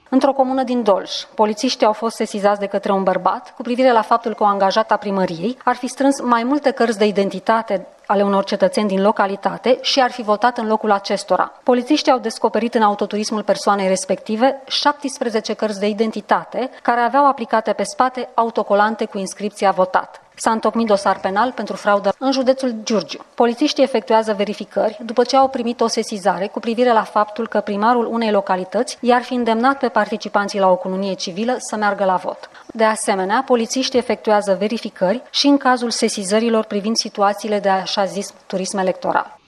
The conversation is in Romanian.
Într-o comună din Dolj, polițiștii au fost sesizați de către un bărbat cu privire la faptul că o angajată a primăriei ar fi strâns mai multe cărți de identitate ale unor cetățeni din localitate și ar fi votat în locul acestora. Polițiștii au descoperit în autoturismul persoanei respective 17 cărți de identitate care aveau aplicate pe spate autocolante cu inscripția votat. S-a întocmit dosar penal pentru fraudă în județul Giurgiu. Polițiștii efectuează verificări după ce au primit o sesizare cu privire la faptul că primarul unei localități i-ar fi îndemnat pe participanții la o cununie civilă să meargă la vot. De asemenea, polițiștii efectuează verificări și în cazul sesizărilor privind situațiile de așa zis turism electoral.